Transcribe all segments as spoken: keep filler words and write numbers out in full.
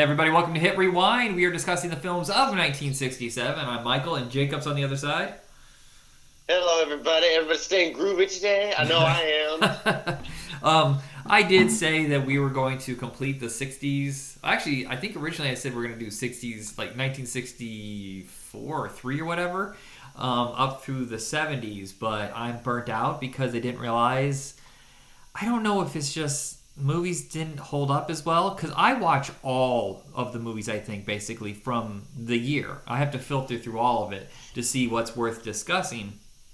everybody, welcome to Hit Rewind. We are discussing the films of nineteen sixty-seven. I'm Michael, and Jacob's on the other side. Hello, everybody. Everybody staying groovy today? I know I am. um, I did say that we were going to complete the sixties. Actually, I think originally I said we we're going to do sixties, like nineteen sixty-four or three or whatever, um, up through the seventies, but I'm burnt out because I didn't realize... I don't know if it's just... movies didn't hold up as well, because I watch all of the movies, I think, basically from the year. I have to filter through all of it to see what's worth discussing.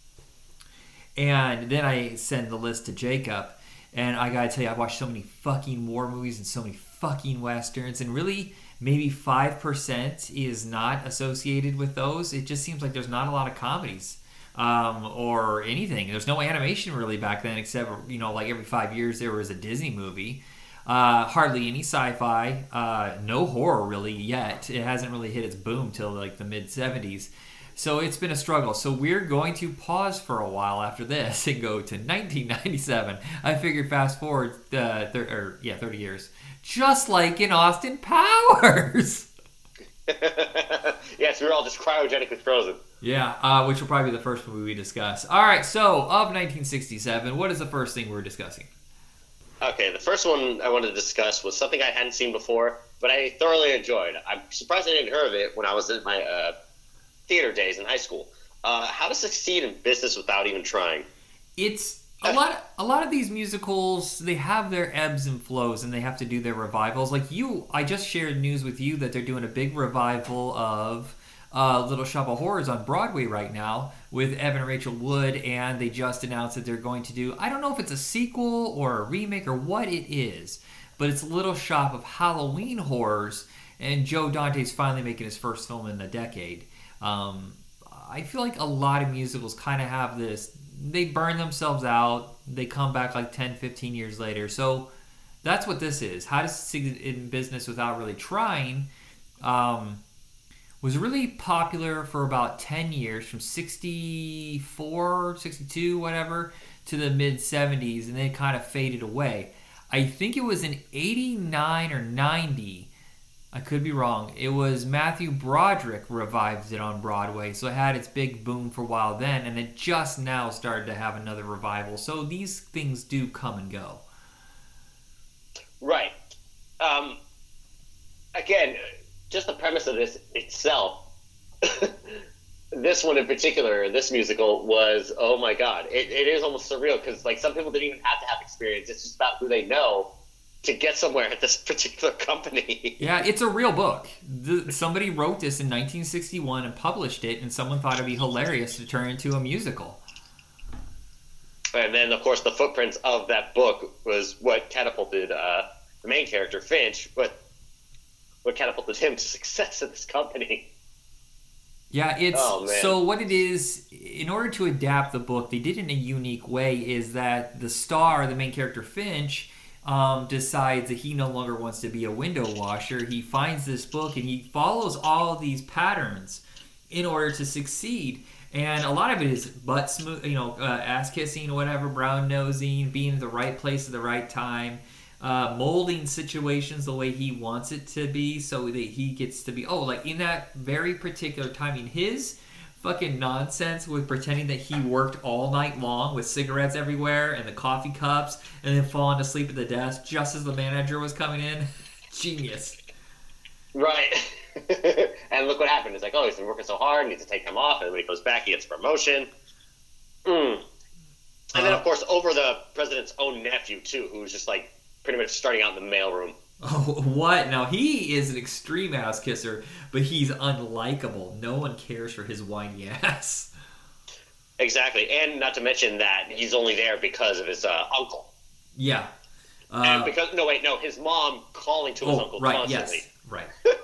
And then I send the list to Jacob, and I gotta tell you, I've watched so many fucking war movies and so many fucking westerns, and really maybe five percent is not associated with those. It just seems like there's not a lot of comedies. Um, or anything. There's no animation really back then, except, you know, like every five years there was a Disney movie. Uh, hardly any sci-fi. Uh, no horror really yet. It hasn't really hit its boom till like the mid seventies. So it's been a struggle. So we're going to pause for a while after this and go to nineteen ninety-seven. I figured fast forward, uh, thir- or yeah, thirty years. Just like in Austin Powers. Yes, we were all just cryogenically frozen. Yeah, uh, which will probably be the first movie we discuss. All right, so of nineteen sixty-seven, what is the first thing we're discussing? Okay, the first one I wanted to discuss was something I hadn't seen before, but I thoroughly enjoyed. I'm surprised I didn't hear of it when I was in my uh, theater days in high school. Uh, How to Succeed in Business Without Even Trying. It's a lot. A lot of these musicals, they have their ebbs and flows, and they have to do their revivals. Like you, I just shared news with you that they're doing a big revival of Uh, Little Shop of Horrors on Broadway right now with Evan and Rachel Wood, and they just announced that they're going to do, I don't know if it's a sequel or a remake or what it is, but it's Little Shop of Halloween Horrors, and Joe Dante's finally making his first film in a decade. Um, I feel like a lot of musicals kind of have this, they burn themselves out, they come back like ten, fifteen years later, so that's what this is. How to Succeed in Business Without Really Trying. Um... was really popular for about ten years, from sixty-four, sixty-two, whatever, to the mid-seventies, and then it kind of faded away. I think it was in eighty-nine or ninety, I could be wrong, it was Matthew Broderick revived it on Broadway, so it had its big boom for a while then, and it just now started to have another revival. So these things do come and go. Right. Um, again... just the premise of this itself, this one in particular, this musical, was, oh my god, it, it is almost surreal, because like some people didn't even have to have experience. It's just about who they know to get somewhere at this particular company. Yeah, it's a real book. The, somebody wrote this in nineteen sixty-one and published it, and someone thought it'd be hilarious to turn into a musical. And then, of course, the footprints of that book was what catapulted uh, the main character, Finch, but what catapulted him to success at this company. Yeah, it's oh, so what it is, in order to adapt the book, they did it in a unique way, is that the star, the main character Finch, um, decides that he no longer wants to be a window washer. He finds this book and he follows all these patterns in order to succeed. And a lot of it is butt smooth, you know, uh, ass kissing, whatever, brown nosing, being at the right place at the right time. Uh, molding situations the way he wants it to be, so that he gets to be, oh, like in that very particular timing, his fucking nonsense with pretending that he worked all night long with cigarettes everywhere and the coffee cups, and then falling asleep at the desk just as the manager was coming in. Genius. Right. And look what happened. It's like, oh, he's been working so hard, needs to take time off, and when he comes back, he gets a promotion. Mm. And uh, then, of course, over the president's own nephew, too, who's just like, pretty much starting out in the mailroom. Oh, what? Now, he is an extreme ass kisser, but he's unlikable. No one cares for his whiny ass. Exactly. And not to mention that he's only there because of his uh, uncle. Yeah. Uh, and because, no, wait, no, his mom calling to his oh, uncle right, constantly. Yes, right.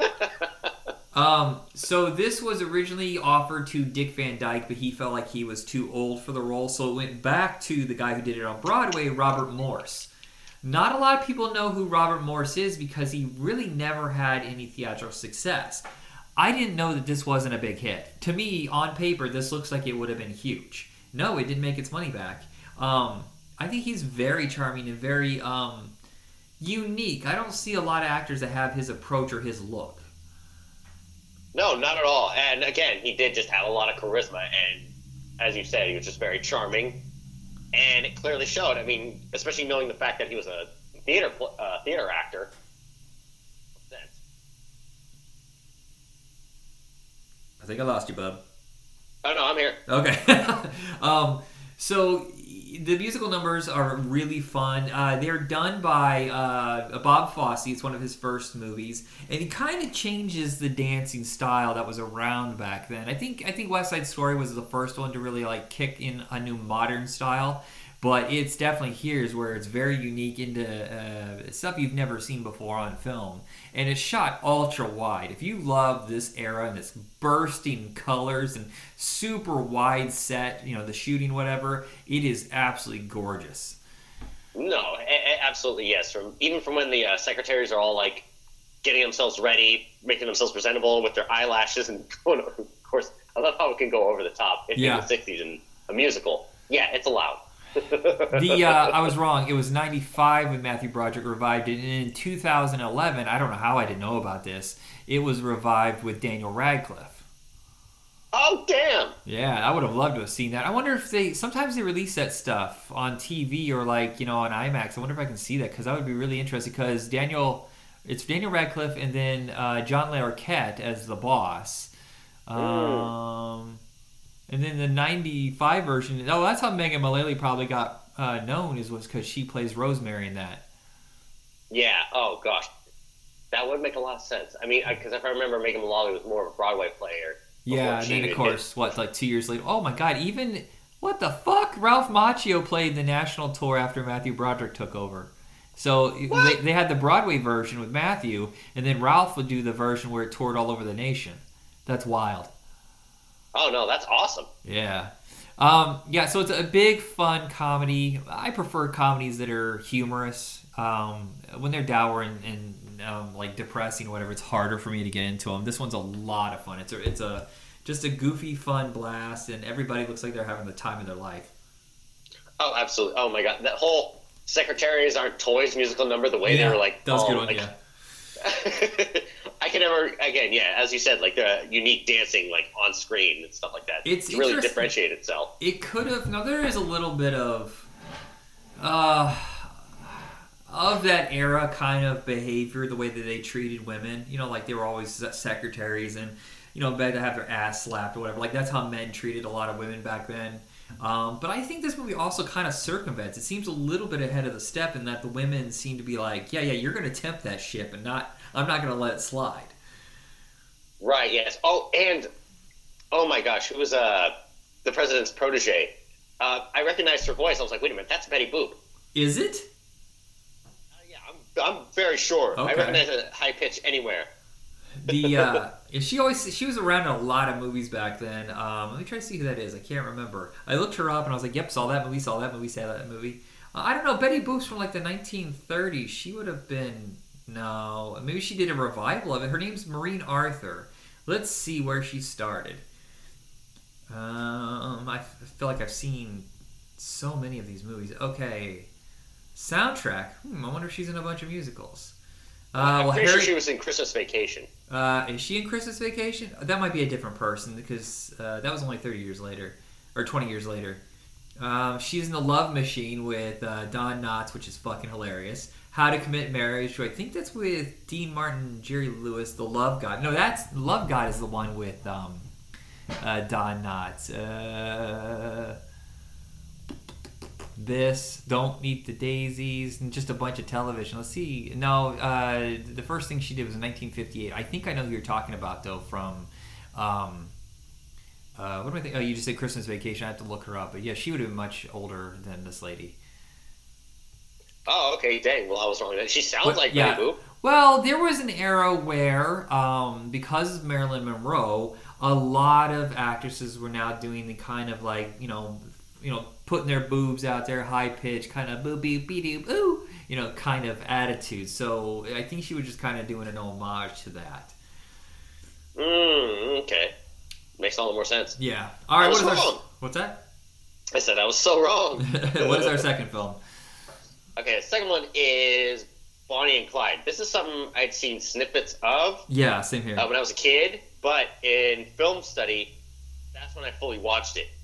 um, so this was originally offered to Dick Van Dyke, but he felt like he was too old for the role, so it went back to the guy who did it on Broadway, Robert Morse. Not a lot of people know who Robert Morse is because he really never had any theatrical success. I didn't know that this wasn't a big hit. To me, on paper, this looks like it would have been huge. No, it didn't make its money back. Um, I think he's very charming and very um, unique. I don't see a lot of actors that have his approach or his look. No, not at all. And again, he did just have a lot of charisma, and as you said, he was just very charming, and it clearly showed. I mean, especially knowing the fact that he was a theater uh, theater actor. I think I lost you, bub. Oh no, I'm here. Okay. um, so the musical numbers are really fun. Uh, they're done by uh, Bob Fosse. It's one of his first movies, and he kind of changes the dancing style that was around back then. I think I think West Side Story was the first one to really like kick in a new modern style, but it's definitely here's where it's very unique into uh, stuff you've never seen before on film, and it's shot ultra wide. If you love this era and its bursting colors and super wide set, you know, the shooting, whatever, it is absolutely gorgeous. No, a- a- absolutely yes. From even from when the uh, secretaries are all like getting themselves ready, making themselves presentable with their eyelashes, and going, of course, I love how it can go over the top. It's Yeah. in the sixties in a musical. Yeah, it's allowed. The uh, I was wrong. It was ninety-five when Matthew Broderick revived it, and in two thousand eleven, I don't know how I didn't know about this, it was revived with Daniel Radcliffe. Oh, damn! Yeah, I would have loved to have seen that. I wonder if they sometimes they release that stuff on T V or like, you know, on IMAX. I wonder if I can see that, because that would be really interesting, because Daniel, it's Daniel Radcliffe and then uh, John Larroquette as the boss. Um, mm. And then the ninety-five version, oh, that's how Megan Mullally probably got uh, known, is was because she plays Rosemary in that. Yeah, oh gosh. That would make a lot of sense. I mean, because if I remember, Megan Mullally was more of a Broadway player. Yeah, and then of course, hit. what, like two years later, oh my god, even, what the fuck? Ralph Macchio played the national tour after Matthew Broderick took over. So they, they had the Broadway version with Matthew, and then Ralph would do the version where it toured all over the nation. That's wild. Oh no, that's awesome. Yeah. Um, yeah, so it's a big, fun comedy. I prefer comedies that are humorous. Um, when they're dour and, and um, like depressing or whatever, it's harder for me to get into them. This one's a lot of fun. It's a, it's a just a goofy, fun blast, and everybody looks like they're having the time of their life. Oh, absolutely. Oh my god, that whole Secretaries Aren't Toys musical number, the way yeah, they were like, that was oh, a good one, like, yeah. I can never, again, yeah, as you said, like the unique dancing, like on screen and stuff like that. It's, it's really differentiate itself. It could have. No, there is a little bit of, uh, of that era kind of behavior, the way that they treated women. You know, like they were always secretaries, and you know, better to have their ass slapped or whatever. Like that's how men treated a lot of women back then. Um, but I think this movie also kind of circumvents. It seems a little bit ahead of the step in that the women seem to be like, yeah, yeah, you're going to tempt that ship, and not. I'm not going to let it slide. Right, yes. Oh, and, oh my gosh, who was uh, the president's protege? Uh, I recognized her voice. I was like, wait a minute, that's Betty Boop. Is it? Uh, yeah, I'm, I'm very sure. Okay. I recognize a high pitch anywhere. The uh, she always she was around in a lot of movies back then. Um, let me try to see who that is. I can't remember. I looked her up and I was like, yep, saw that movie, saw that movie, saw that movie. Uh, I don't know. Betty Boop's from like the nineteen thirties. She would have been... No, maybe she did a revival of it. Her name's Maureen Arthur. Let's see where she started. Um, I feel like I've seen so many of these movies. Okay, soundtrack. Hmm, I wonder if she's in a bunch of musicals. Uh, I'm well, pretty Harry, sure she was in Christmas Vacation. Uh, is she in Christmas Vacation? That might be a different person, because uh, that was only thirty years later, or twenty years later. Um, she's in The Love Machine with uh, Don Knotts, which is fucking hilarious. How to Commit Marriage. I think that's with Dean Martin and Jerry Lewis. The Love God. No, that's Love God is the one with um, uh, Don Knotts. Uh, this, Don't Meet the Daisies, and just a bunch of television. Let's see. No, uh, the first thing she did was in nineteen fifty-eight. I think I know who you're talking about, though, from... Um, uh, what do I think? Oh, you just said Christmas Vacation. I have to look her up. But yeah, she would have been much older than this lady. Oh, okay, dang. Well, I was wrong. She sounds But, like yeah. Betty Boop. Well, there was an era where, um, because of Marilyn Monroe, a lot of actresses were now doing the kind of like, you know, you know, putting their boobs out there, high pitch, kind of boo boo bee doo boo, you know, kind of attitude. So I think she was just kind of doing an homage to that. Mm, okay, makes all the more sense. Yeah. All right. I was what is wrong. our, what's that? I said I was so wrong. What is our second film? Okay, the second one is Bonnie and Clyde. This is something I'd seen snippets of Yeah, same here. uh, when I was a kid, but in film study, that's when I fully watched it.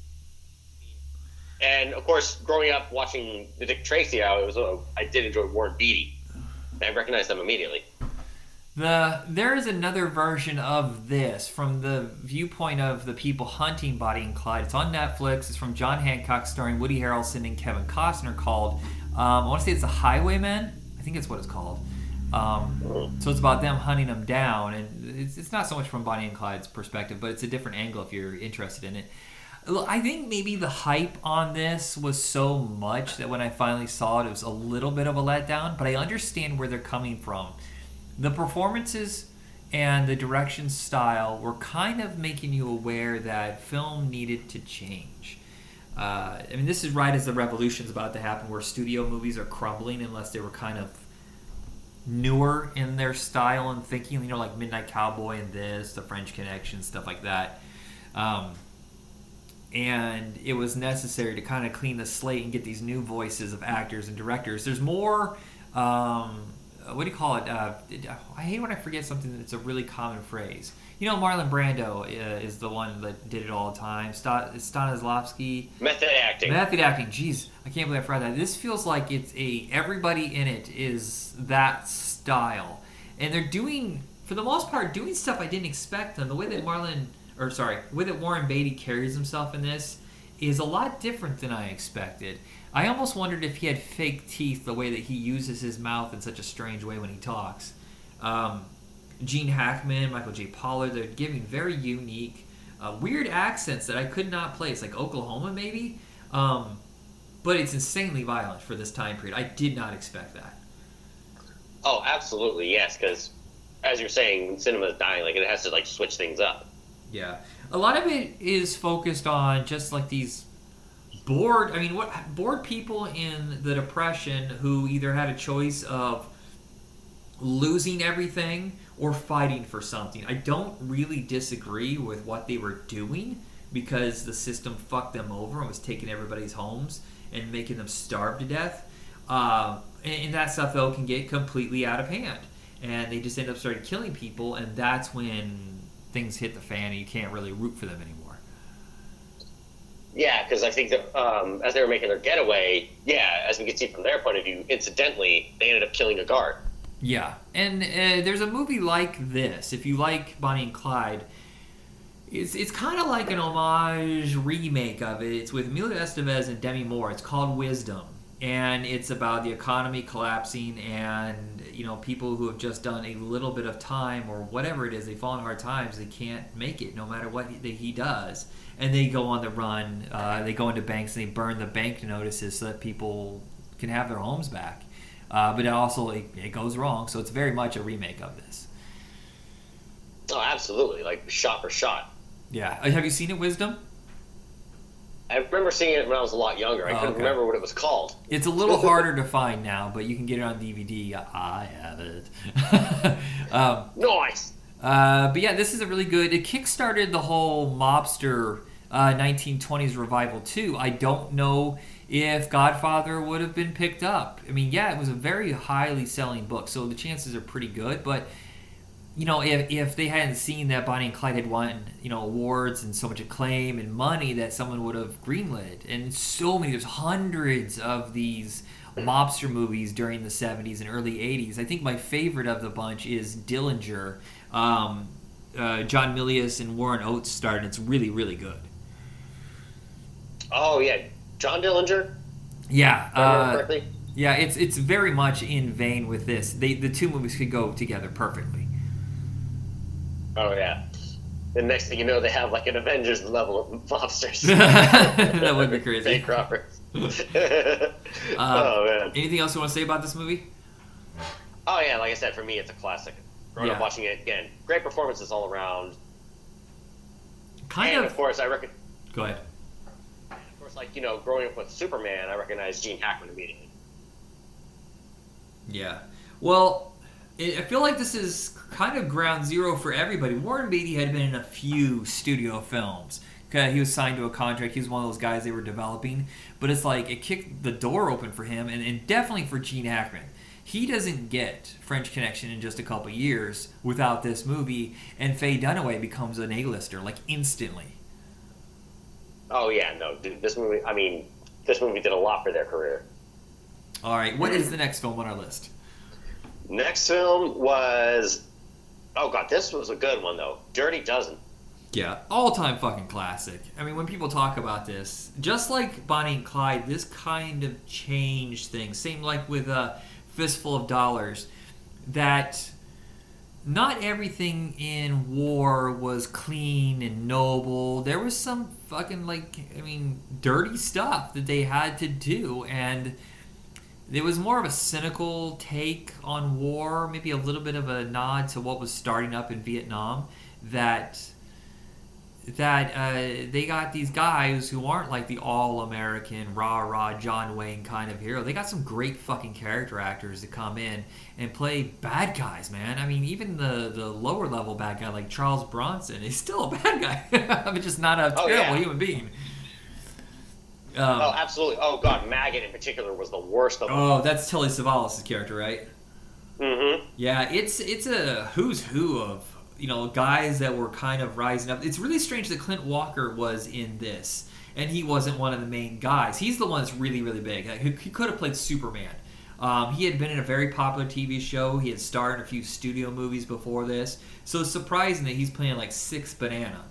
And of course, growing up watching the Dick Tracy, I was uh, I did enjoy Warren Beatty. I recognized them immediately. The there is another version of this from the viewpoint of the people hunting Bonnie and Clyde. It's on Netflix. It's from John Hancock, starring Woody Harrelson and Kevin Costner. Called um, I want to say it's The Highwaymen. I think it's what it's called. Um, so it's about them hunting them down, and it's, it's not so much from Bonnie and Clyde's perspective, but it's a different angle if you're interested in it. I think maybe the hype on this was so much that when I finally saw it, it was a little bit of a letdown, but I understand where they're coming from. The performances and the direction style were kind of making you aware that film needed to change. Uh, I mean, this is right as the revolution's about to happen, where studio movies are crumbling unless they were kind of newer in their style and thinking, you know, like Midnight Cowboy and this, The French Connection, stuff like that. Um, and it was necessary to kind of clean the slate and get these new voices of actors and directors. There's more, um, what do you call it? Uh, I hate when I forget something that's a really common phrase. You know, Marlon Brando uh, is the one that did it all the time. Sta- Stanislavski. Method acting. Method acting. Jeez, I can't believe I forgot that. This feels like it's a everybody in it is that style, and they're doing, for the most part, doing stuff I didn't expect them. The way that Marlon, or sorry, the way that Warren Beatty carries himself in this is a lot different than I expected. I almost wondered if he had fake teeth, the way that he uses his mouth in such a strange way when he talks. Um, Gene Hackman, Michael J. Pollard, they're giving very unique, uh, weird accents that I could not place, like Oklahoma maybe. Um, but it's insanely violent for this time period. I did not expect that. Oh, absolutely, yes, because as you're saying, cinema is dying. Like, it has to, like, switch things up. Yeah. A lot of it is focused on just, like, these bored, I mean, what bored people in the Depression who either had a choice of losing everything or fighting for something. I don't really disagree with what they were doing, because the system fucked them over and was taking everybody's homes and making them starve to death. Uh, and, and that stuff, though, can get completely out of hand. And they just end up starting killing people, and that's when things hit the fan and you can't really root for them anymore. Yeah, because I think that um, as they were making their getaway, yeah, as we can see from their point of view, incidentally, they ended up killing a guard. Yeah, and uh, there's a movie like this. If you like Bonnie and Clyde, it's it's kind of like an homage remake of it. It's with Emilio Estevez and Demi Moore. It's called Wisdom, and it's about the economy collapsing and, you know, people who have just done a little bit of time or whatever it is, they fall in hard times, they can't make it no matter what he, he does, and they go on the run. Uh, they go into banks and they burn the bank notices so that people can have their homes back. Uh, but it also, it, it goes wrong, so it's very much a remake of this. Oh, absolutely, like shot for shot. Yeah. Uh, have you seen it, Wisdom? I remember seeing it when I was a lot younger. I Oh, couldn't okay. remember what it was called. It's a little harder to find now, but you can get it on D V D. I have it. um, Nice! uh, but yeah, this is a really good... It kickstarted the whole mobster uh, nineteen twenties revival, too. I don't know if Godfather would have been picked up. I mean, yeah, it was a very highly selling book, so the chances are pretty good, but... You know, if, if they hadn't seen that Bonnie and Clyde had won, you know, awards and so much acclaim and money, that someone would have greenlit. And so many, there's hundreds of these mobster movies during the seventies and early eighties. I think my favorite of the bunch is Dillinger. Um, uh, John Milius and Warren Oates starred, and it's really, really good. Oh, yeah. John Dillinger? Yeah. If I remember Uh, correctly? yeah, it's it's very much in vein with this. They The two movies could go together perfectly. Oh, yeah. The next thing you know, they have like an Avengers level of mobsters. That would be crazy. Jake Crawford. Um, oh, man. Anything else you want to say about this movie? Oh, yeah, like I said, for me, it's a classic. Growing Yeah. up watching it again. Great performances all around. Kind and, of. of course, I reckon... Go ahead. Of course, like, you know, growing up with Superman, I recognize Gene Hackman immediately. Yeah. Well, it, I feel like this is kind of ground zero for everybody. Warren Beatty had been in a few studio films. Okay, he was signed to a contract. He was one of those guys they were developing. But it's like it kicked the door open for him, and, and definitely for Gene Hackman. He doesn't get French Connection in just a couple years without this movie, and Faye Dunaway becomes an A-lister, like, instantly. Oh, yeah, no, dude, this movie, I mean, this movie did a lot for their career. All right, what is the next film on our list? Next film was, oh, God, this was a good one, though. Dirty Dozen. Yeah, all-time fucking classic. I mean, when people talk about this, just like Bonnie and Clyde, this kind of changed things. Same like with uh, Fistful of Dollars, that not everything in war was clean and noble. There was some fucking, like, I mean, dirty stuff that they had to do, and it was more of a cynical take on war, maybe a little bit of a nod to what was starting up in Vietnam, that that uh, they got these guys who aren't like the all-American, rah-rah John Wayne kind of hero. They got some great fucking character actors to come in and play bad guys, man. I mean, even the, the lower-level bad guy like Charles Bronson is still a bad guy, but just not a Oh, terrible yeah. human being. Um, Oh, absolutely. Oh, God, Maggot in particular was the worst of them. oh, that's Telly Savalas' character, right? Mm-hmm. Yeah, it's it's a who's who of, you know, guys that were kind of rising up. It's really strange that Clint Walker was in this, and he wasn't one of the main guys. He's the one that's really, really big. Like, he, he could have played Superman. Um, he had been in a very popular T V show. He had starred in a few studio movies before this. So it's surprising that he's playing like Six Banana.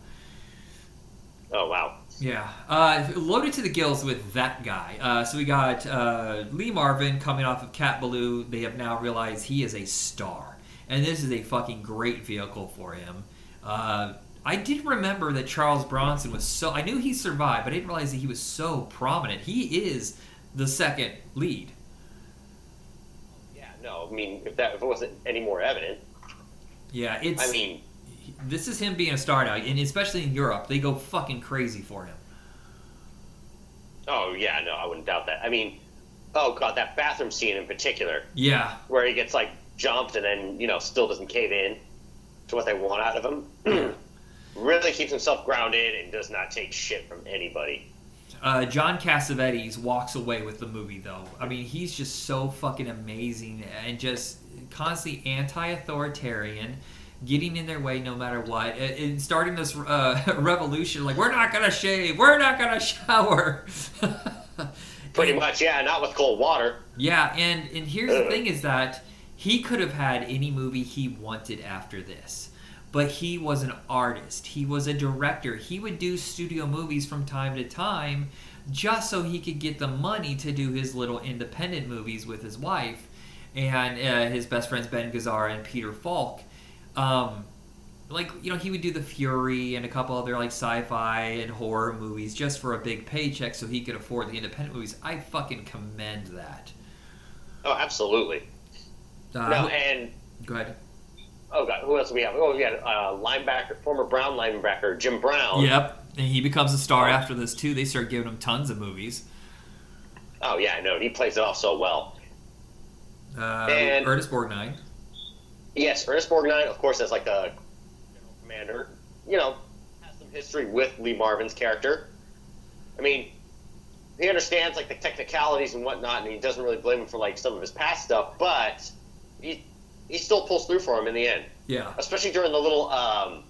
Oh, wow. Yeah, uh, loaded to the gills with that guy. Uh, so we got uh, Lee Marvin coming off of Cat Ballou. They have now realized he is a star, and this is a fucking great vehicle for him. Uh, I did remember that Charles Bronson was so... I knew he survived, but I didn't realize that he was so prominent. He is the second lead. Yeah, no, I mean, if that if it wasn't any more evident, Yeah, it's... I mean... This is him being a star now, and especially in Europe, they go fucking crazy for him. Oh, yeah, no, I wouldn't doubt that. I mean, oh, God, that bathroom scene in particular, Yeah. where he gets, like, jumped and then, you know, still doesn't cave in to what they want out of him. Really keeps himself grounded and does not take shit from anybody. Uh, John Cassavetes walks away with the movie, though. I mean, he's just so fucking amazing and just constantly anti-authoritarian, getting in their way no matter what, and starting this uh, revolution. Like, we're not gonna shave, we're not gonna shower. Pretty much, yeah, not with cold water. Yeah, and and here's the thing: is that he could have had any movie he wanted after this. But he was an artist. He was a director. He would do studio movies from time to time just so he could get the money to do his little independent movies with his wife and uh, his best friends Ben Gazzara and Peter Falk. Um, like, you know, he would do The Fury and a couple other like sci-fi and horror movies just for a big paycheck so he could afford the independent movies. I fucking commend that. Oh, absolutely. Uh, no, and... Go ahead. Oh, God, who else do we have? Oh, we had uh, linebacker, former Brown linebacker, Jim Brown. Yep, and he becomes a star after this, too. They start giving him tons of movies. Oh, yeah, I know. He plays it off so well. Uh, And- Ernest Borgnine. Yes, Ernest Borgnine, of course, as like a general commander, you know, has some history with Lee Marvin's character. I mean, he understands like the technicalities and whatnot, and he doesn't really blame him for like some of his past stuff, but he he still pulls through for him in the end. Yeah. Especially during the little um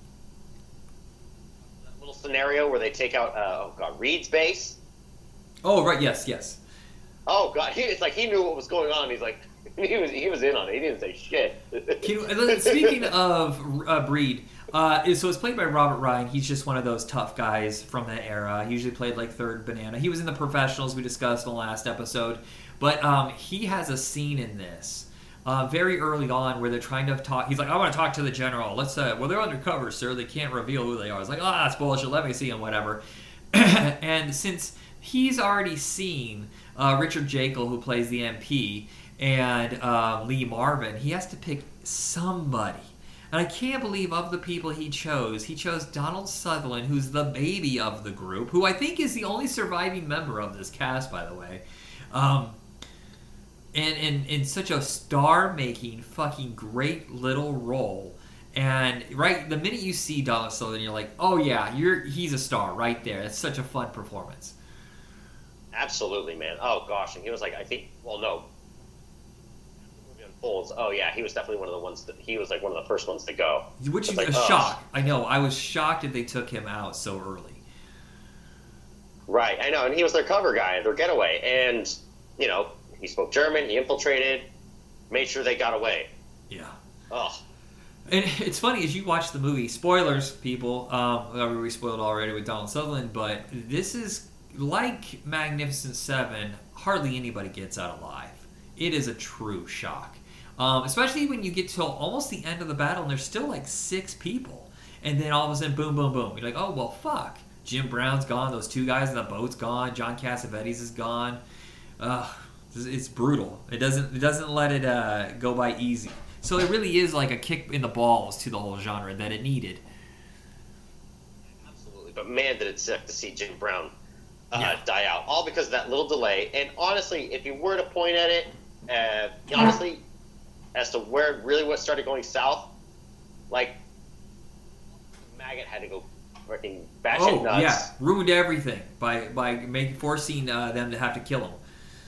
that little scenario where they take out uh, oh god Reed's base. Oh, right, yes, yes. Oh god, he, it's like he knew what was going on. He's like he was he was in on it. He didn't say shit. Can you, speaking of uh, Breed, uh, so it's played by Robert Ryan. He's just one of those tough guys from that era. He usually played like third banana. He was in The Professionals we discussed in the last episode. But um, he has a scene in this uh, very early on where they're trying to talk. He's like, I want to talk to the general. Let's uh, well, they're undercover, sir. They can't reveal who they are. It's like, oh, that's bullshit. Let me see him, whatever. And since he's already seen uh, Richard Jekyll, who plays the M P, and uh, Lee Marvin, he has to pick somebody. And I can't believe of the people he chose, he chose Donald Sutherland, who's the baby of the group, who I think is the only surviving member of this cast, by the way. Um, and in in such a star-making, fucking great little role. And right, the minute you see Donald Sutherland, you're like, oh yeah, you're he's a star right there. That's such a fun performance. Absolutely, man. Oh gosh, and he was like, I think, well, no. Olds. Oh yeah, he was definitely one of the ones that he was like one of the first ones to go. Which is like, a oh. shock. I know. I was shocked that they took him out so early. Right, I know, and he was their cover guy, their getaway, and you know he spoke German, he infiltrated, made sure they got away. Yeah. Oh. And it's funny as you watch the movie. Spoilers, people. Um, we spoiled already with Donald Sutherland, but this is like Magnificent Seven. Hardly anybody gets out alive. It is a true shock, um, especially when you get to almost the end of the battle and there's still like six people, and then all of a sudden, boom, boom, boom. You're like, oh well, fuck. Jim Brown's gone. Those two guys in the boat's gone. John Cassavetes is gone. Uh, it's brutal. It doesn't. It doesn't let it uh, go by easy. So it really is like a kick in the balls to the whole genre that it needed. Absolutely, but man, did it suck to see Jim Brown uh, Yeah. die out, all because of that little delay. And honestly, if you were to point at it, uh, honestly, as to where really what started going south, like Maggot had to go freaking batshit Oh nuts. yeah, ruined everything by by making forcing uh, them to have to kill him.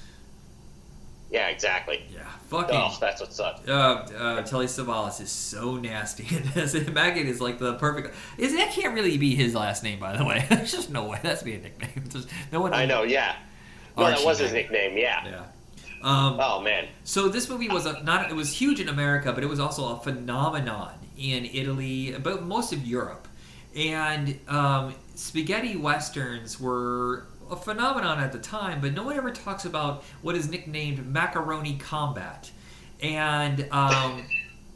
Yeah, exactly. Yeah, fucking. Oh, that's what sucked. Uh, uh, Telly Savalas is so nasty. Maggot is like the perfect. Is that can't really be his last name, by the way. There's just no way. That's be a nickname. There's no one. I know. Yeah. No, Archie that was his Maggot. nickname. Yeah. Yeah. Um, Oh man. So this movie was a, not it was huge in America, but it was also a phenomenon in Italy, but most of Europe. And um, spaghetti westerns were a phenomenon at the time, but no one ever talks about what is nicknamed macaroni combat. And um,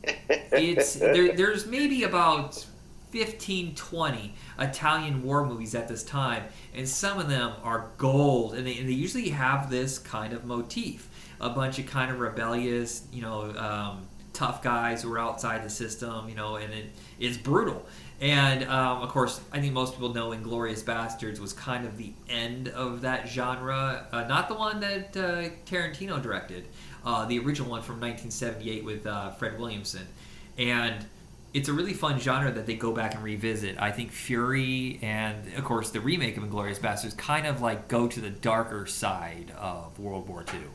it's there, there's maybe about fifteen, twenty Italian war movies at this time, and some of them are gold, and they, and they usually have this kind of motif. A bunch of kind of rebellious, you know, um, tough guys who are outside the system, you know, and it, it's brutal. And, um, of course, I think most people know Inglourious Bastards was kind of the end of that genre. Uh, not the one that uh, Tarantino directed. Uh, the original one from nineteen seventy-eight with uh, Fred Williamson. And it's a really fun genre that they go back and revisit. I think Fury and, of course, the remake of Inglourious Bastards kind of, like, go to the darker side of World War Two.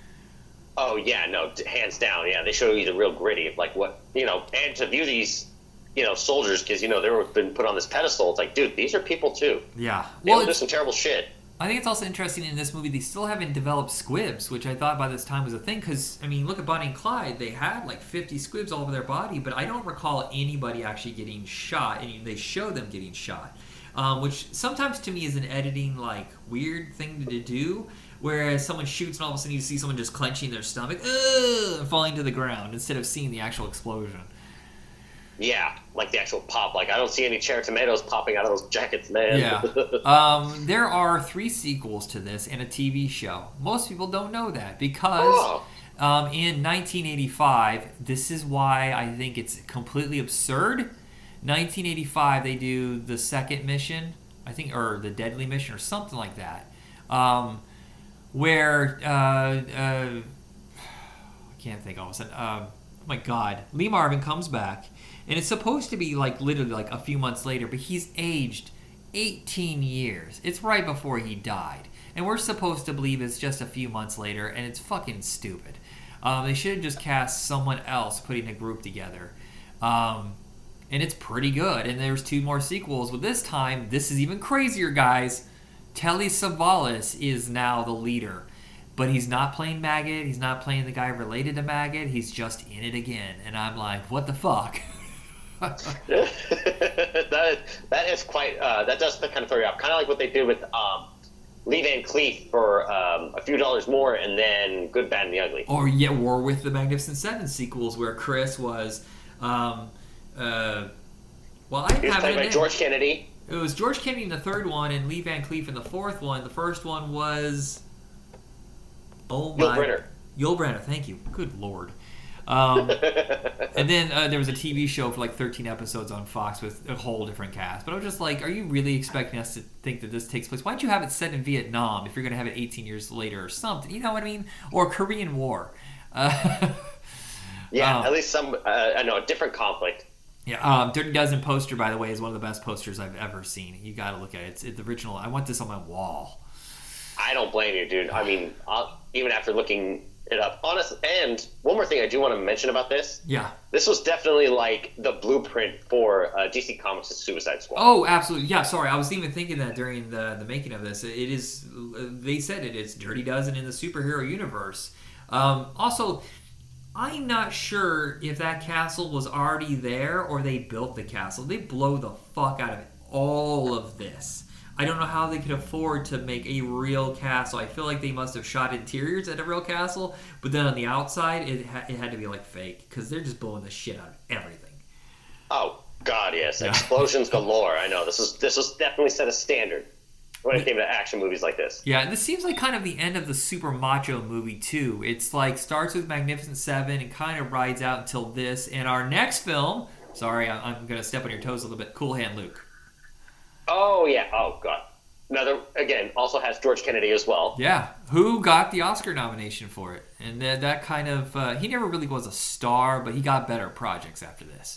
Oh yeah, no, hands down. Yeah, they show you the real gritty of like what you know, and to view these, you know, soldiers because you know they've been put on this pedestal. It's like, dude, these are people too. Yeah. They Well, will do it's- some terrible shit. I think it's also interesting in this movie they still haven't developed squibs, which I thought by this time was a thing. Because I mean, look at Bonnie and Clyde; they had like fifty squibs all over their body, but I don't recall anybody actually getting shot. And they show them getting shot, um, which sometimes to me is an editing like weird thing to do. Whereas someone shoots and all of a sudden you see someone just clenching their stomach, ugh, and falling to the ground instead of seeing the actual explosion. Yeah, like the actual pop. Like I don't see any cherry tomatoes popping out of those jackets, man. Yeah. Um, there are three sequels to this and a T V show. Most people don't know that because Oh. um, in nineteen eighty-five, this is why I think it's completely absurd. nineteen eighty-five, they do the second mission, I think, or the Deadly Mission or something like that, um, where uh, uh, I can't think all of a sudden. Um, oh my God, Lee Marvin comes back. And it's supposed to be like literally like a few months later, but he's aged eighteen years. It's right before he died. And we're supposed to believe it's just a few months later, and it's fucking stupid. Um, they should have just cast someone else putting a group together. Um, and it's pretty good. And there's two more sequels. But this time, this is even crazier, guys. Telly Savalas is now the leader. But he's not playing Maggot. He's not playing the guy related to Maggot. He's just in it again. And I'm like, what the fuck? that that is quite uh, that does kind of throw you off. Kind of like what they did with um, Lee Van Cleef for um, a few dollars more, and then Good, Bad, and the Ugly. Or yeah, or with the Magnificent Seven sequels, where Chris was, um, uh, well, I He was have played it by in. George Kennedy. It was George Kennedy in the third one, and Lee Van Cleef in the fourth one. The first one was, oh Yul my, Brynner. Yul Brynner. Thank you. Good lord. Um, and then uh, there was a T V show for like thirteen episodes on Fox with a whole different cast. But I was just like, are you really expecting us to think that this takes place? Why don't you have it set in Vietnam if you're going to have it eighteen years later or something? You know what I mean? Or Korean War. Uh, Yeah, um, at least some. Uh, I know a different conflict. Yeah, um, Dirty Dozen poster, by the way, is one of the best posters I've ever seen. You got to look at it. It's, it's the original. I want this on my wall. I don't blame you, dude. I mean, I'll, even after looking it up. Honestly, and one more thing I do want to mention about this. Yeah. This was definitely like the blueprint for uh, D C Comics' Suicide Squad. Oh, absolutely. Yeah, sorry. I was even thinking that during the, the making of this. It is, they said it, it's Dirty Dozen in the superhero universe. Um, also, I'm not sure if that castle was already there or they built the castle. They blow the fuck out of all of this. I don't know how they could afford to make a real castle. I feel like they must have shot interiors at a real castle, but then on the outside, it, ha- it had to be like fake because they're just blowing the shit out of everything. Oh God, yes, Yeah. explosions galore. I know this was this was definitely set a standard when it came to action movies like this. Yeah, and this seems like kind of the end of the Super Macho movie too. It's like starts with Magnificent Seven and kind of rides out until this. And our next film, sorry, I- I'm going to step on your toes a little bit. Cool Hand Luke. Oh yeah. Oh God. Another again also has George Kennedy as well. Yeah, who got the Oscar nomination for it, and that, that kind of uh, he never really was a star, but he got better projects after this.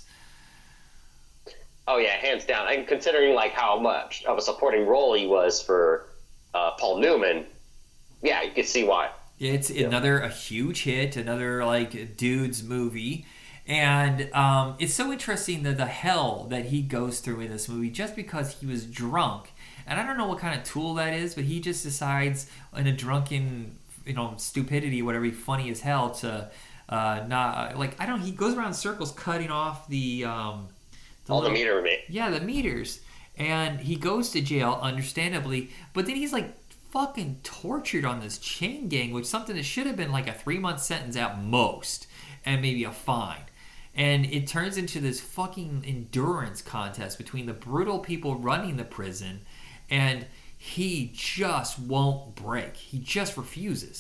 Oh yeah, hands down. And considering like how much of a supporting role he was for uh, Paul Newman, yeah, you could see why. It's another a huge hit, another like dude's movie. And um, it's so interesting that the hell that he goes through in this movie just because he was drunk. And I don't know what kind of tool that is, but he just decides in a drunken, you know, stupidity, whatever, funny as hell to uh, not, like, I don't, he goes around in circles cutting off the... Um, the All little, the meter me. Yeah, the meters. And he goes to jail, understandably, but then he's like fucking tortured on this chain gang, which is something that should have been like a three-month sentence at most, and maybe a fine. And it turns into this fucking endurance contest between the brutal people running the prison, and he just won't break. He just refuses.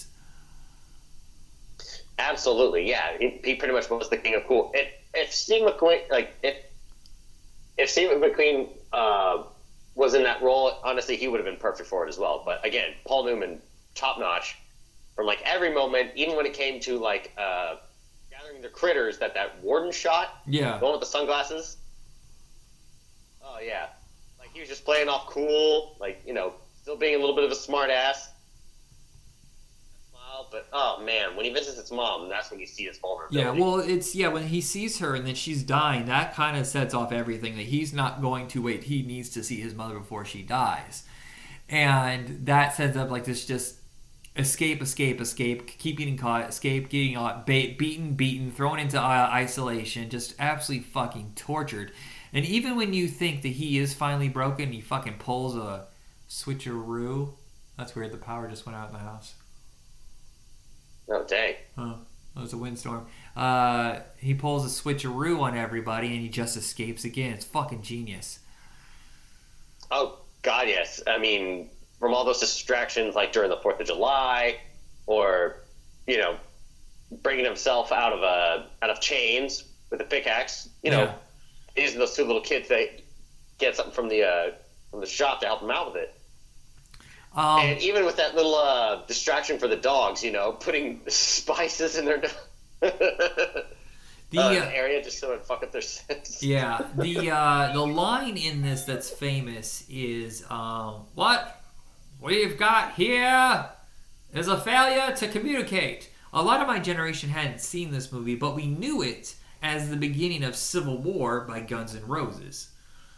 Absolutely, yeah. He, he pretty much was the king of cool. If, if Steve McQueen, like if if Steve McQueen uh, was in that role, honestly, he would have been perfect for it as well. But again, Paul Newman, top notch, from like every moment, even when it came to like. Uh, Gathering the critters that that warden shot. Yeah. The one with the sunglasses. Oh yeah, like he was just playing off cool, like you know, still being a little bit of a smart ass. Smile, but oh man, when he visits his mom, that's when you see his vulnerability. Yeah, well, it's yeah when he sees her and then she's dying, that kind of sets off everything. That he's not going to wait. He needs to see his mother before she dies, and that sets up like this just. Escape, escape, escape, keep getting caught, escape, getting caught, bait, beaten, beaten, thrown into uh, isolation, just absolutely fucking tortured. And even when you think that he is finally broken, he fucking pulls a switcheroo. That's weird, the power just went out in the house. Oh, dang. Huh. That was a windstorm. Uh, he pulls a switcheroo on everybody and he just escapes again. It's fucking genius. Oh, God, yes. I mean... From all those distractions, like during the Fourth of July, or you know, bringing himself out of a out of chains with a pickaxe. You know, yeah. Using those two little kids that get something from the uh, from the shop to help him out with it. Um, and even with that little uh, distraction for the dogs, you know, putting spices in their the uh, uh, area just so it fuck up their sense. Yeah, the uh, the line in this that's famous is um, what. We've got here is a failure to communicate. A lot of my generation hadn't seen this movie, but we knew it as the beginning of Civil War by Guns N' Roses.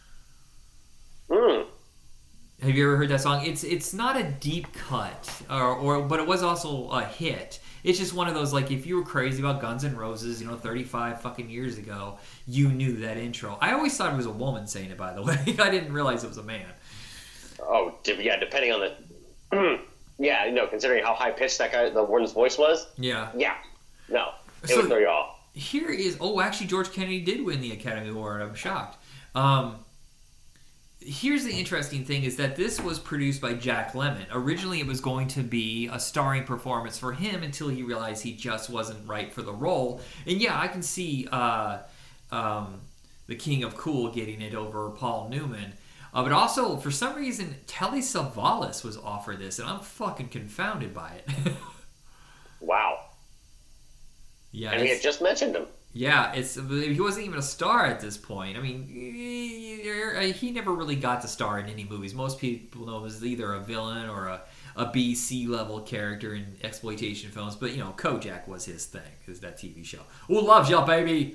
Mm. Have you ever heard that song? It's it's not a deep cut, or, or but it was also a hit. It's just one of those, like, if you were crazy about Guns N' Roses, you know, thirty-five fucking years ago, you knew that intro. I always thought it was a woman saying it, by the way. I didn't realize it was a man. Oh, yeah, depending on the... yeah, you know, considering how high-pitched that guy, the warden's voice was. Yeah. Yeah. No. It so, would throw you off. Here is... Oh, actually, George Kennedy did win the Academy Award. I'm shocked. Um, here's the interesting thing is that this was produced by Jack Lemmon. Originally, it was going to be a starring performance for him until he realized he just wasn't right for the role. And yeah, I can see uh, um, the King of Cool getting it over Paul Newman. Uh, but also, for some reason, Telly Savalas was offered this, and I'm fucking confounded by it. Wow. Yeah, and we had just mentioned him. Yeah, it's he wasn't even a star at this point. I mean, he never really got to star in any movies. Most people know him as either a villain or a, a B C level character in exploitation films. But, you know, Kojak was his thing, is that T V show. Who loves ya, baby?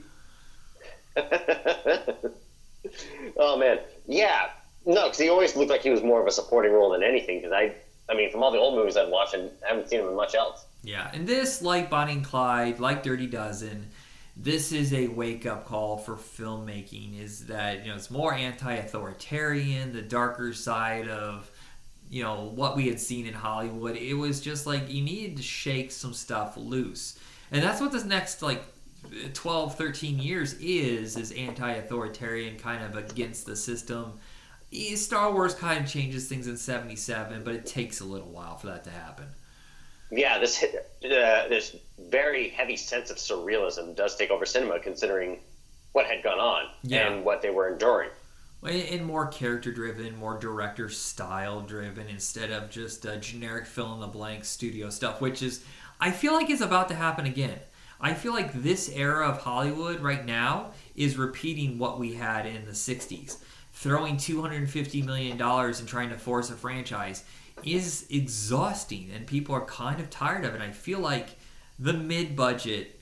Oh, man. Yeah. No, because he always looked like he was more of a supporting role than anything. Because I, I mean, from all the old movies I've watched, and I haven't seen him in much else. Yeah, and this, like Bonnie and Clyde, like Dirty Dozen, this is a wake-up call for filmmaking, is that, you know, it's more anti-authoritarian, the darker side of, you know, what we had seen in Hollywood. It was just like, you needed to shake some stuff loose. And that's what this next, like, twelve, thirteen years is, is anti-authoritarian, kind of against the system. Star Wars kind of changes things in seventy-seven, but it takes a little while for that to happen. Yeah, this uh, this very heavy sense of surrealism does take over cinema, considering what had gone on yeah. and what they were enduring. And more character-driven, more director-style-driven, instead of just a generic fill-in-the-blank studio stuff, which is, I feel like is about to happen again. I feel like this era of Hollywood right now is repeating what we had in the sixties. Throwing two hundred fifty million dollars and trying to force a franchise is exhausting, and people are kind of tired of it. I feel like the mid-budget,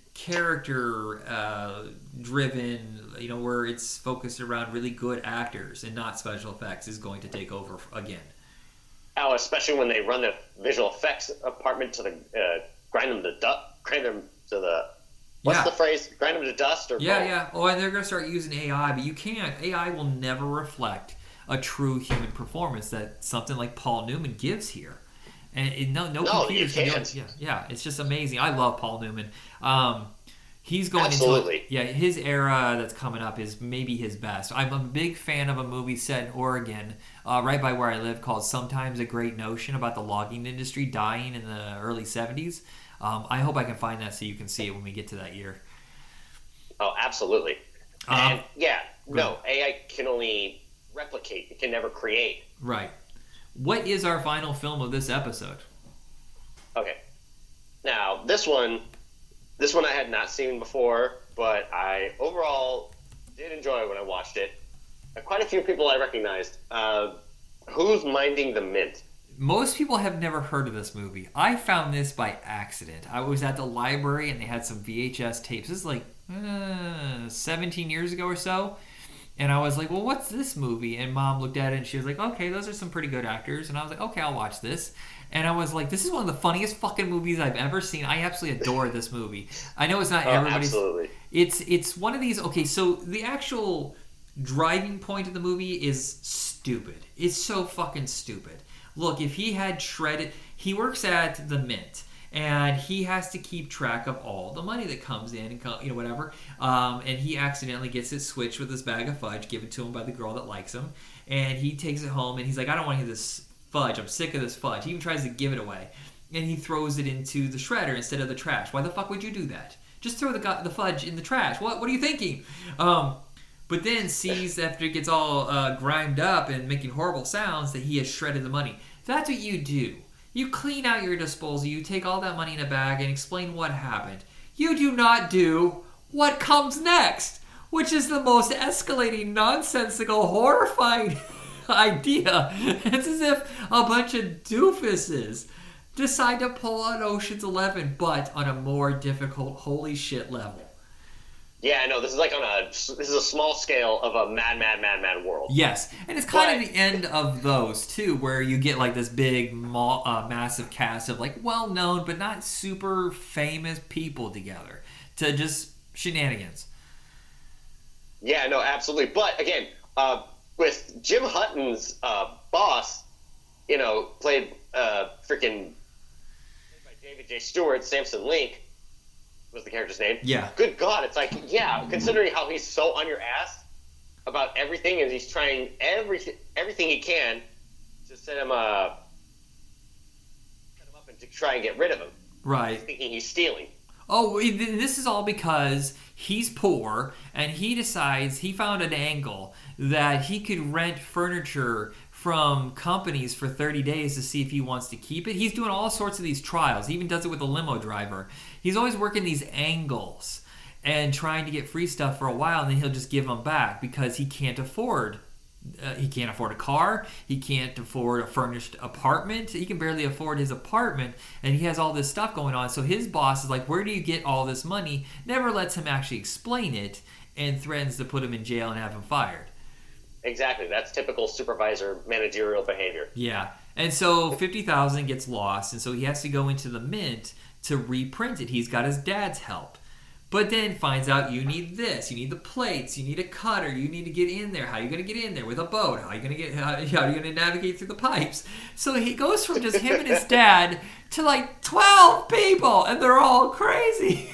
character-driven, uh, you know, where it's focused around really good actors and not special effects, is going to take over again. Oh, especially when they run the visual effects department to the uh, grind them to dust, grind them to the. What's yeah. the phrase? Grind them to dust or yeah, both? yeah. Oh, and they're going to start using A I, but you can't. A I will never reflect a true human performance that something like Paul Newman gives here, and it, no, no, no computers you can can't. do it. Yeah, yeah, it's just amazing. I love Paul Newman. Um, he's going Absolutely. into yeah, his era that's coming up is maybe his best. I'm a big fan of a movie set in Oregon, uh, right by where I live, called "Sometimes a Great Notion," about the logging industry dying in the early seventies. Um, I hope I can find that so you can see it when we get to that year. Oh, absolutely. Um, and yeah, no, A I can only replicate. It can never create. Right. What is our final film of this episode? Okay. Now, this one, this one I had not seen before, but I overall did enjoy when I watched it. Uh, quite a few people I recognized. Uh, Who's Minding the Mint? Most people have never heard of this movie. I found this by accident. I was at the library and they had some V H S tapes. This is like uh, seventeen years ago or so. And I was like, well, what's this movie? And Mom looked at it and she was like, okay, those are some pretty good actors. And I was like, okay, I'll watch this. And I was like, this is one of the funniest fucking movies I've ever seen. I absolutely adore this movie. I know it's not oh, everybody's. Absolutely. It's, it's one of these, okay, so the actual driving point of the movie is stupid. It's so fucking stupid. Look, if he had shredded, he works at the Mint, and he has to keep track of all the money that comes in, and you know, whatever. Um, and he accidentally gets it switched with this bag of fudge given to him by the girl that likes him, and he takes it home, and he's like, I don't want to hear this fudge. I'm sick of this fudge. He even tries to give it away, and he throws it into the shredder instead of the trash. Why the fuck would you do that? Just throw the the fudge in the trash. What What are you thinking? Um, But then sees after it gets all uh, grimed up and making horrible sounds that he has shredded the money. That's what you do. You clean out your disposal. You take all that money in a bag and explain what happened. You do not do what comes next, which is the most escalating, nonsensical, horrifying idea. It's as if a bunch of doofuses decide to pull on Ocean's Eleven, but on a more difficult, holy shit level. Yeah, I know. This is like on a this is a small scale of a mad, mad, mad, mad world. Yes, and it's kind but, of the end of those too, where you get like this big, ma- uh, massive cast of like well-known but not super famous people together to just shenanigans. Yeah, no, absolutely. But again, uh, with Jim Hutton's uh, boss, you know, played uh, freaking played by David J. Stewart, Samson Link. Was the character's name. Yeah. Good God, it's like, yeah, considering how he's so on your ass about everything and he's trying everything everything he can to set him, uh, set him up and to try and get rid of him. Right. He's thinking he's stealing. Oh, this is all because he's poor and he decides he found an angle that he could rent furniture from companies for thirty days to see if he wants to keep it. He's doing all sorts of these trials. He even does it with a limo driver. He's always working these angles and trying to get free stuff for a while, and then he'll just give them back because he can't afford Uh, he can't afford a car. He can't afford a furnished apartment. He can barely afford his apartment, and he has all this stuff going on. So his boss is like, where do you get all this money? Never lets him actually explain it, and threatens to put him in jail and have him fired. Exactly. That's typical supervisor managerial behavior. Yeah. And so fifty thousand dollars gets lost, and so he has to go into the mint to reprint it. He's got his dad's help. But then finds out you need this, you need the plates, you need a cutter, you need to get in there. How are you going to get in there with a boat? How are you going to get? How, how are you going to navigate through the pipes? So he goes from just him and his dad to like twelve people, and they're all crazy.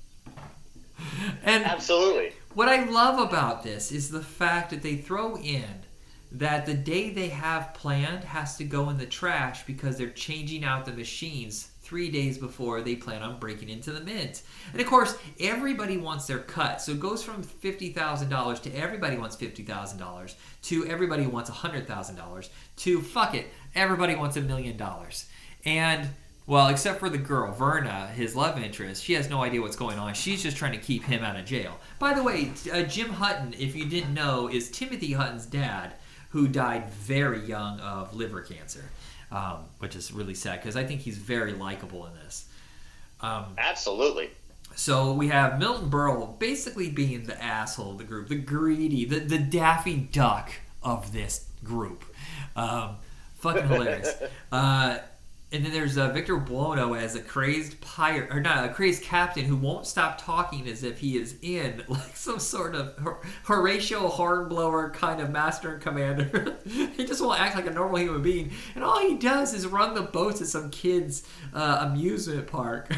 And absolutely, what I love about this is the fact that they throw in that the day they have planned has to go in the trash because they're changing out the machines three days before they plan on breaking into the mint. And of course, everybody wants their cut. So it goes from fifty thousand dollars to everybody wants fifty thousand dollars to everybody wants one hundred thousand dollars to fuck it, everybody wants a million dollars. And, well, except for the girl, Verna, his love interest, she has no idea what's going on. She's just trying to keep him out of jail. By the way, uh, Jim Hutton, if you didn't know, is Timothy Hutton's dad, who died very young of liver cancer. Um, which is really sad because I think he's very likable in this. Um, Absolutely. So we have Milton Berle basically being the asshole of the group, the greedy, the, the Daffy Duck of this group. Um, fucking hilarious. Uh, and then there's uh, Victor Buono as a crazed pirate, or not, a crazed captain who won't stop talking as if he is in like some sort of Hor- Horatio Hornblower kind of master and commander. He just won't act like a normal human being, and all he does is run the boats at some kid's uh, amusement park.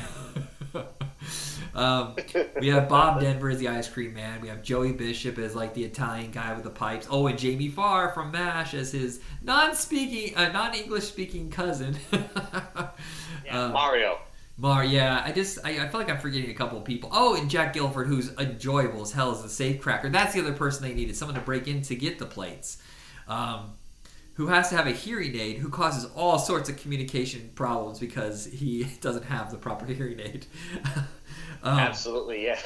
Um, we have Bob Denver as the ice cream man. We have Joey Bishop as like the Italian guy with the pipes. Oh, and Jamie Farr from MASH as his non-speaking, uh, non-English speaking cousin. yeah, um, Mario. Mar, yeah. I just, I, I feel like I'm forgetting a couple of people. Oh, and Jack Gilford, who's enjoyable as hell as the safe cracker. That's the other person they needed, someone to break in to get the plates. Um, who has to have a hearing aid, who causes all sorts of communication problems because he doesn't have the proper hearing aid. Um, Absolutely, yeah.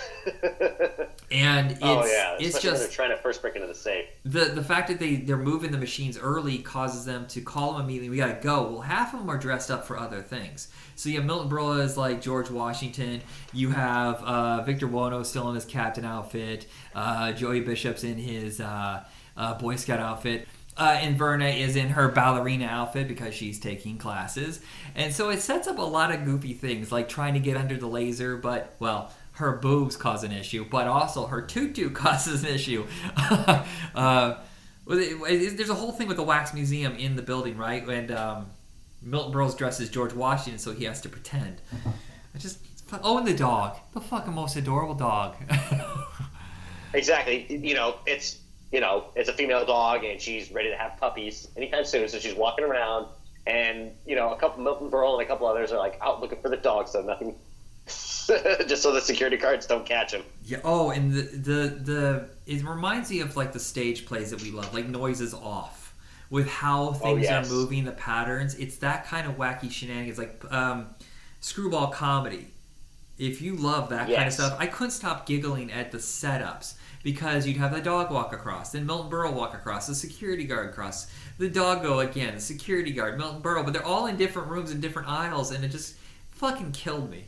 and it's, oh yeah, it's especially just when they're trying to first break into the safe. The the fact that they they're moving the machines early causes them to call them immediately. We gotta go. Well, half of them are dressed up for other things. So you have Milton Berle as like George Washington. You have uh, Victor Buono still in his captain outfit. Uh, Joey Bishop's in his uh, uh, Boy Scout outfit. Uh, and Verna is in her ballerina outfit because she's taking classes. And so it sets up a lot of goofy things, like trying to get under the laser, but, well, her boobs cause an issue, but also her tutu causes an issue. uh, there's a whole thing with the wax museum in the building, right? And um, Milton Berle's dressed as George Washington, so he has to pretend. I just... Oh, and the dog. The fucking most adorable dog. Exactly. You know, it's... You know, it's a female dog, and she's ready to have puppies anytime soon. So she's walking around, and you know, a couple Milton Berle and a couple others are like out looking for the dog, so nothing, just so the security guards don't catch him. Yeah. Oh, and the the the it reminds me of like the stage plays that we love, like Noises Off, with how things oh, yes. are moving, the patterns. It's that kind of wacky shenanigans, like um, screwball comedy. If you love that yes. kind of stuff, I couldn't stop giggling at the setups. Because you'd have the dog walk across, then Milton Berle walk across, the security guard across, the dog go again, the security guard, Milton Berle, but they're all in different rooms and different aisles, and it just fucking killed me.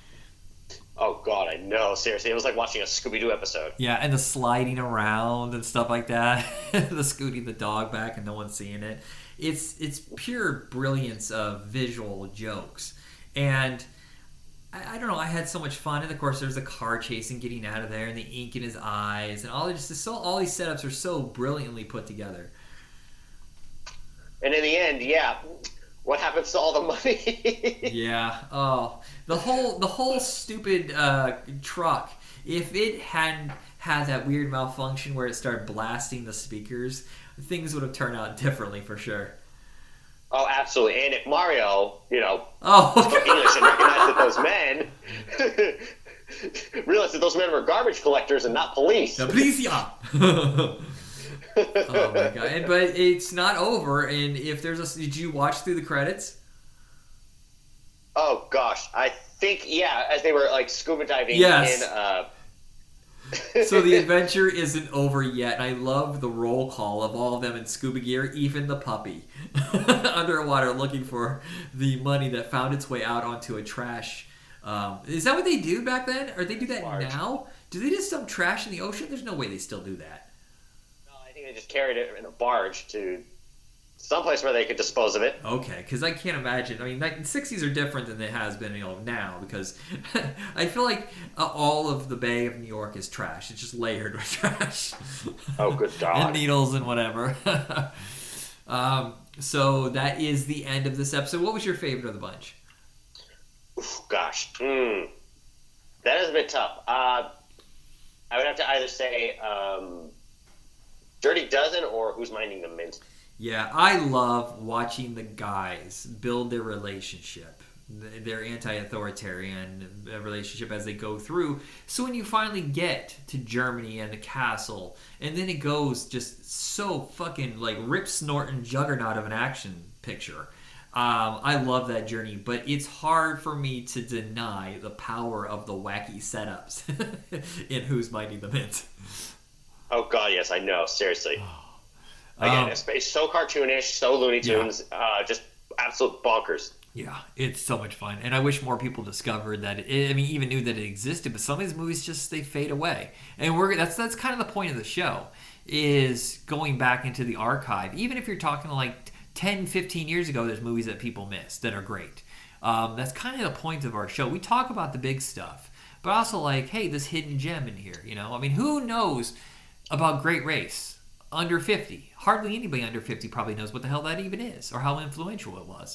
Oh god, I know. Seriously, it was like watching a Scooby-Doo episode. Yeah, and the sliding around and stuff like that, the scooting the dog back and no one's seeing it. It's it's pure brilliance of visual jokes, and I don't know, I had so much fun, and of course there's the car chasing, getting out of there, and the ink in his eyes, and all just so all these setups are so brilliantly put together. And in the end, yeah, what happens to all the money? Yeah. Oh, the whole the whole stupid uh, truck. If it hadn't had that weird malfunction where it started blasting the speakers, things would have turned out differently for sure. Oh, absolutely. And if Mario, you know, oh, spoke English and recognized that those men, realized that those men were garbage collectors and not police. The police, yeah. Oh my god! But it's not over. And if there's a, did you watch through the credits? Oh gosh, I think yeah, as they were like scuba diving yes. in. Uh, So the adventure isn't over yet. I love the roll call of all of them in scuba gear, even the puppy, underwater looking for the money that found its way out onto a trash. Um, is that what they do back then? Or they do that Large. now? Do they just dump trash in the ocean? There's no way they still do that. No, I think they just carried it in a barge to someplace where they could dispose of it. Okay, because I can't imagine. I mean, like, the sixties are different than it has been, you know, now. Because I feel like uh, all of the Bay of New York is trash. It's just layered with trash. Oh, good God! And needles and whatever. um, so that is the end of this episode. What was your favorite of the bunch? Oof, gosh, mm, that is a bit tough. Uh, I would have to either say um, Dirty Dozen or Who's Minding the Mint. Yeah, I love watching the guys build their relationship, their anti-authoritarian relationship as they go through. So when you finally get to Germany and the castle, and then it goes just so fucking like Rip Snorton juggernaut of an action picture. Um, I love that journey, but it's hard for me to deny the power of the wacky setups in Who's Minding the Mint. Oh, God, yes, I know. Seriously. Again, Um, it's, it's so cartoonish, so Looney Tunes, yeah. uh, just absolute bonkers. Yeah, it's so much fun, and I wish more people discovered that. It, I mean, even knew that it existed. But some of these movies just they fade away, and we're that's that's kind of the point of the show is going back into the archive. Even if you're talking like ten, fifteen years ago, there's movies that people miss that are great. Um, that's kind of the point of our show. We talk about the big stuff, but also like, hey, this hidden gem in here. You know, I mean, who knows about Great Race? Under fifty. Hardly anybody under fifty probably knows what the hell that even is or how influential it was.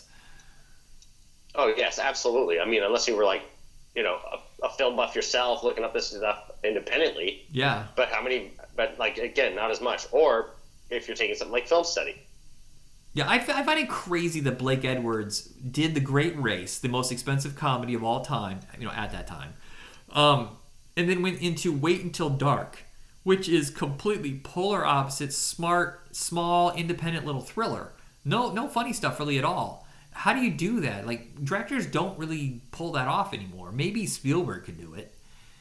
Oh, yes, absolutely. I mean, unless you were like, you know, a, a film buff yourself looking up this stuff independently. Yeah. But how many, but like, again, not as much. Or if you're taking something like Film Study. Yeah, I, I find it crazy that Blake Edwards did The Great Race, the most expensive comedy of all time, you know, at that time. Um, and then went into Wait Until Dark, which is completely polar opposite, smart, small, independent little thriller. No no funny stuff really at all. How do you do that? Like, directors don't really pull that off anymore. Maybe Spielberg could do it.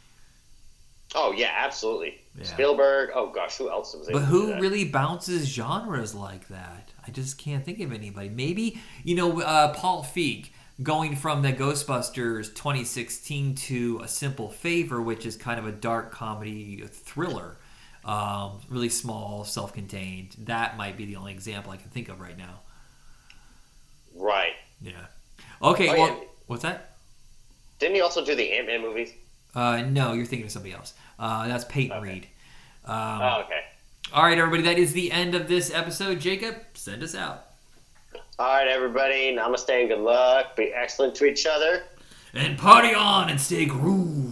Oh, yeah, absolutely. Yeah. Spielberg, oh gosh, who else was able But to do who that? really bounces genres like that? I just can't think of anybody. Maybe, you know, uh, Paul Feig going from the Ghostbusters twenty sixteen to A Simple Favor, which is kind of a dark comedy thriller. Um, really small, self-contained. That might be the only example I can think of right now. Right. Yeah. Okay, Oh, well, yeah. what's that? Didn't he also do the Ant-Man movies? Uh, no, you're thinking of somebody else. Uh, that's Peyton Okay. Reed. Um, Oh, okay. All right, everybody, that is the end of this episode. Jacob, send us out. All right, everybody. Namaste and good luck. Be excellent to each other. And party on and stay groovy.